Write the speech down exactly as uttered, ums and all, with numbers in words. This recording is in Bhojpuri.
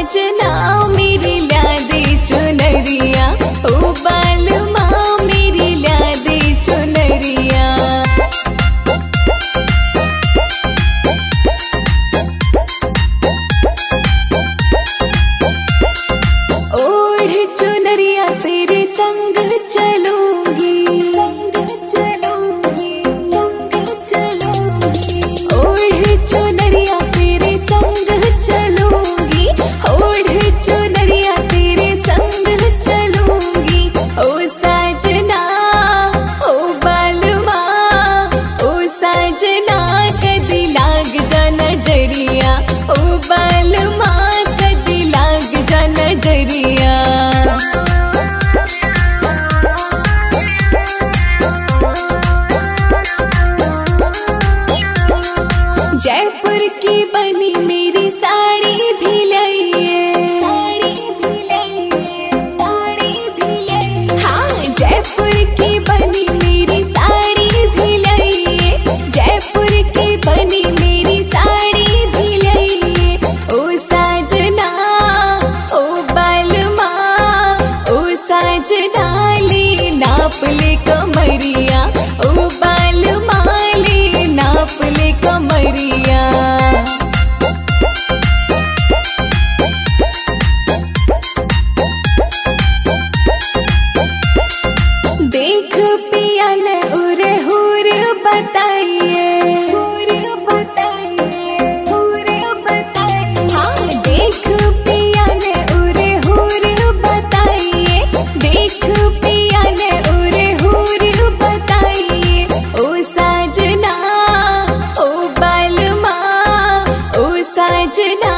साजना मेरी ल्यादे चुनरिया, ओ बालमा मेरी ल्यादे चुनरिया। ओढ़ चुनरिया तेरे संग चलूंगी, संग चलूंगी, संग चलूंगी। ओढ़ चुनरिया तेरे संग चलूंगी, ओढ़ चुनरिया तेरे संग चलूंगी। ओ साजना ओ बालमा, ओ साजना कदी लाग जा नजरिया, ओ बालमा कदी लाग जा नजरिया। जयपुर की बनी मेरी साड़ी भी लाइए, साड़ी भी लाइए, साड़ी भी लाइए। हाँ, जयपुर की बनी मेरी साड़ी भी लाइए, जयपुर की बनी मेरी साड़ी भी लाइए। ओ साजना ओ बालमा, ओ साजना ले नाप ले कमरिया, ओ बालमा ले नाप ले कमरिया। देख पिया ने उरे हुर बताइए, हुर बताइए, हुर बताइए। हाँ, देख पिया ने उरे हुर बताइए, देख पिया ने उरे हुर बताइए। ओ साजना ओ बालमा, ओ साजना